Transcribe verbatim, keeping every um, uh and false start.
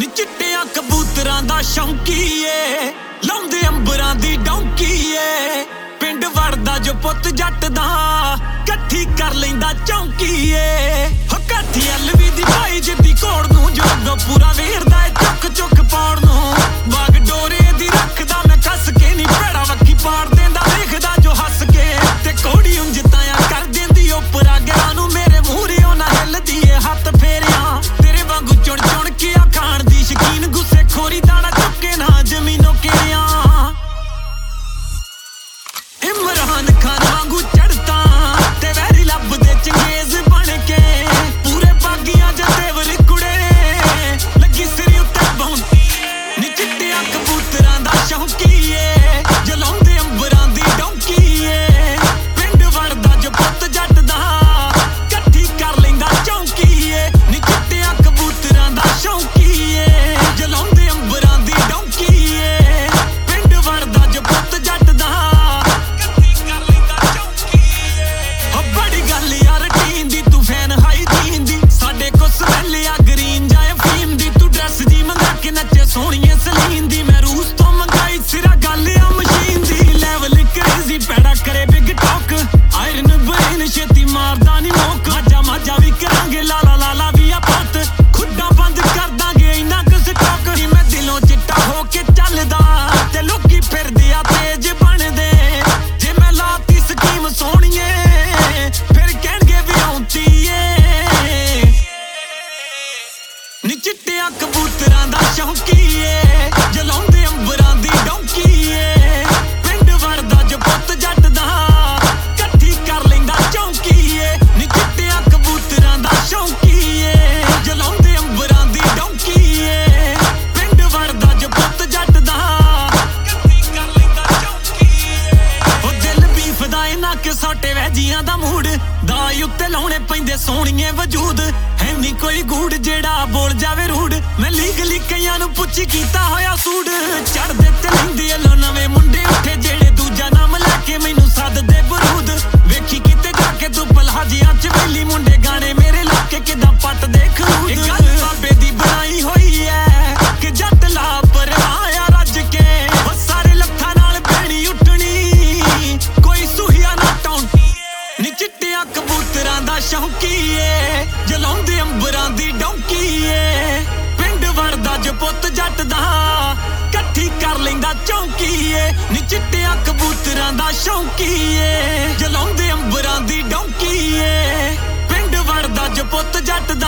ਨੀ ਚਿੱਟਿਆਂ ਕਬੂਤਰਾਂ ਦਾ ਸ਼ੌਂਕੀ ਏ, ਲਾਉਂਦੇ ਅੰਬਰਾਂ ਦੀ ਡੌਂਕੀ ਏ। ਪਿੰਡ ਵੜਦਾ ਜੋ ਪੁੱਤ ਜੱਟ ਦਾ, ਇਕੱਠੀ ਕਰ ਲੈਂਦਾ ਚੌਂਕੀ ਏ। ਹੋ ਕਾਠੀ ਅਲਵੀ ਦੀ ਭਾਈ ਜਿੱਦੀ ਘੋੜ ਨੂੰ, ਜੋ ਅੱਗੋਂ ਪੂਰਾ ਵੇਰਦਾ ਏ ਚੁੱਕ ਚੁੱਕ ਪਾਉਣ ਨੂੰ। ਬਾਗ ਡੋਰੇ ਦੀ ਰੱਖਦਾ ਮੈਂ ਕੱਸ ਕੇ, ਨੀ ਭੈੜਾ ਵੱਖੀ ਪਾੜ ਦੇਂਦਾ ਵੇਖਦਾ ਜੋ ਹੱਸ ਕੇ। ਤੇ ਕੋੜੀ ਉਂਝ ਤਾਇਆ ਕਰ ਦਿੰਦੀ ਉਪਰਾ ਗਿਰਾਂ ਨੂੰ, ਮੇਰੇ ਮੂਹਰੇ ਉਹਨਾਂ ਹਿੱਲਦੀ ਏ ਹੱਥ ਫੇਰਿਆਂ। ਤੇਰੇ ਵਾਂਗੂ ਚੁਣ ਚੁਣ ਕੇ ਆ ਖਾਣ ਦੀ ਸ਼ਕੀਨ, ਗੁੱਸੇ ਖੋਰੀ ਦਾਣਾ ਚੁੱਕੇ ਨਾ ਜ਼ਮੀਨੋਂ ਕਿਰਿਆਂ। ਇਮਰਾਨ ਖਾਨ ਵਾਂਗੂ ਚੜ੍ਹਤਾ ਤੇ ਵੈਰੀ ਲੱਭਦੇ ਚੰਗੇਜ਼ ਬਣ ਕੇ, ਪੂਰੇ ਬਾਗੀਆਂ ਜਾਂ ਦੇਵਰ ਕੁੜੇ ਲੱਗੀ ਸਿਰ ਉੱਤੇ ਬੌਂਤੀ। ਨੀ ਚਿੱਟਿਆਂ ਕਬੂਤਰਾਂ ਦਾ ਸ਼ੌਂਕੀ ਏ, ਜਲਾਉਂਦੇ ਅੰਬਰਾਂ ਦੀ ਡੌਂਕੀ ਏ। ਪਿੰਡ ਵੜਦਾ ਜੋ ਪੁੱਤ ਜੱਟ ਦਾ, ਇਕੱਠੀ ਕਰ ਲੈਂਦਾ ਚੌਂਕੀ ਏ। ਨੀ ਚਿੱਟਿਆਂ ਕਬੂਤਰਾਂ ਦਾ ਸ਼ੌਂਕੀ ਏ, ਜਲਾਉਂਦੇ ਅੰਬਰਾਂ ਦੀ ਡੌਂਕੀ ਏ। ਪਿੰਡ ਵੜਦਾ ਜੋ ਪੁੱਤ ਜੱਟ ਦਾ, ਇਕੱਠੀ ਕਰ ਲੈਂਦਾ ਚੌਂਕੀ ਏ। ਹੋ ਬੜੀ ਗੱਲ ਯਾਰ ਟੀਨ ਦੀ, ਤੂੰ ਫੈਨ ਹਾਈਜੀਨ ਦੀ, ਸਾਡੇ ਕੋ ਸਮੈਲ ਆ ਗਰੀਨ ਜਾਂ ਅਫੀਮ ਦੀ। ਤੂੰ ਡਰੈਸ ਜੀ ਮੰਗਾ ਕੇ ਨੱਚੇ ਸੋਹਣੀਏ ਸਲੀਨ ਦੀ, ਮੈਂ ਰੂਸ ਤੋਂ ਮੰਗਾਈ ਸਿਰਾ ਗੱਲ ਆ ਮਸ਼ੀਨ ਦੀ। ਲੈਵਲ ਕਰੇਜ਼ੀ ਪੈੜਾ ਕਰੇ ਬਿਗ ਟੌਕ, ਆਇਰਨ ਬ੍ਰੇਨ ਛੇਤੀ ਮਾਰਦਾ ਨੀ ਮੋਕ। ਮਾਜਾ ਮਾਜਾ ਵੀ ਕਰਾਂਗੇ ਲਾਲਾ ਲਾਲਾ ਵੀ ਆ ਪੁੱਤ, ਖੁੱਡਾਂ ਬੰਦ ਕਰ ਦਾਂਗੇ ਇੰਨਾ ਕੁ ਸਟਾਕ। ਨੀ ਮੈਂ ਦਿਲੋਂ ਚਿੱਟਾ ਹੋ ਕੇ ਚੱਲਦਾ ਤੇ ਲੋਕੀ ਫਿਰਦੇ ਆ ਤੇਜ਼ ਬਣਦੇ। ਜੇ ਮੈਂ ਲਾਤੀ ਸਕੀਮ ਸੋਹਣੀਏ ਫਿਰ ਕਹਿਣਗੇ ਵੀ ਆਉਂਦੀ ਏ। ਨੀ ਚਿੱਟਿਆਂ ਕਬੂਤਰਾਂ ਦਾ ਸ਼ੌਂਕੀ ਏ, ਜਲਾਉਂਦੇ ਅੰਬਰਾਂ ਦੀ ਡੌਂਕੀ ਏ। ਪਿੰਡ ਵੜਦਾ ਜੋ ਪੁੱਤ ਜੱਟ ਦਾ, ਇਕੱਠੀ ਕਰ ਲੈਂਦਾ ਚੌਂਕੀ ਏ। ਨੀ ਚਿੱਟਿਆਂ ਕਬੂਤਰਾਂ ਦਾ ਸ਼ੌਂਕੀ ਏ, ਜਲਾਉਂਦੇ ਅੰਬਰਾਂ ਦੀ ਡੌਂਕੀ ਏ। ਪਿੰਡ ਵੜਦਾ ਜੋ ਪੁੱਤ ਜੱਟ ਦਾ, ਇਕੱਠੀ ਕਰ ਲੈਂਦਾ ਚੌਂਕੀ ਏ। ਉਹ ਦਿਲ ਬੀਫਦਾ ਏ ਨੱਕ ਸੋਟੇ ਵੈਜੀਆਂ ਦਾ ਮੂਡ, ਦਾਈ ਉੱਤੇ ਲਾਉਣੇ ਪੈਂਦੇ ਸੋਹਣੀਏ ਵਜੂਦ। ਹੈ ਨੀ ਕੋਈ ਗੂੜ ਜਿਹੜਾ ਬੋਲ ਜਾਵੇ ਰੂੜ, ਮੈਂ ਲੀਗਲੀ ਕਈਆਂ ਨੂੰ ਪੁੱਛ ਕੀਤਾ ਹੋਇਆ ਸੂਡ। ਚੜ੍ਹਦੇ ਤੇ ਲੈਂਦੇ ਅਲੋ ਨਵੇਂ ਮੁੰਡੇ ਉੱਠੇ, ਜਿਹੜੇ ਦੂਜਾ ਨਾਮ ਲੈ ਕੇ ਮੈਨੂੰ ਸੱਦਦੇ ਬਰੂਦ। ਵੇਖੀ ਕਿਤੇ ਜਾ ਕੇ ਤੂੰ ਪਲਹਾਜੀਆਂ ਚ ਵੇਲੀ, ਮੁੰਡੇ ਗਾਣੇ ਮੇਰੇ ਲਾ ਕੇ ਕਿੱਦਾਂ ਪੱਟਦੇ ਖਰੂਦ। ਇਹ ਗੱਲ ਬਾਬੇ ਦੀ ਬਣਾਈ ਹੋਈ ਐ ਕਿ ਜੱਟ ਲਾ ਪਰਵਾਹ ਆ ਰੱਜ ਕੇ। ਉਹ ਸਾਰੇ ਲੱਥਾਂ ਨਾਲ ਭੈਣੀ ਉੱਠਣੀ, ਕੋਈ ਸੁਹੀਆ ਨਾ ਟੌਂਟੀ। ਨੀ ਚਿੱਟਿਆਂ ਕਬੂਤਰਾਂ ਦਾ ਸ਼ੌਂਕੀ ਏ, ਜਲਾਉਂਦੇ ਅੰਬਰਾਂ ਦੀ ਡੌਂਕੀ ਏ। ਪਿੰਡ ਵੜਦਾ ਜੋ ਪੁੱਤ ਜੱਟ ਦਾ, ਇਕੱਠੀ ਕਰ ਲੈਂਦਾ ਚੌਂਕੀ ਏ। ਨੀ ਚਿੱਟਿਆਂ ਕਬੂਤਰਾਂ ਦਾ ਸ਼ੌਂਕੀ ਏ, ਜਲਾਉਂਦੇ ਅੰਬਰਾਂ ਦੀ ਡੌਂਕੀ ਏ। ਪਿੰਡ ਵੜਦਾ ਜੋ ਪੁੱਤ ਜੱਟ ਦਾ,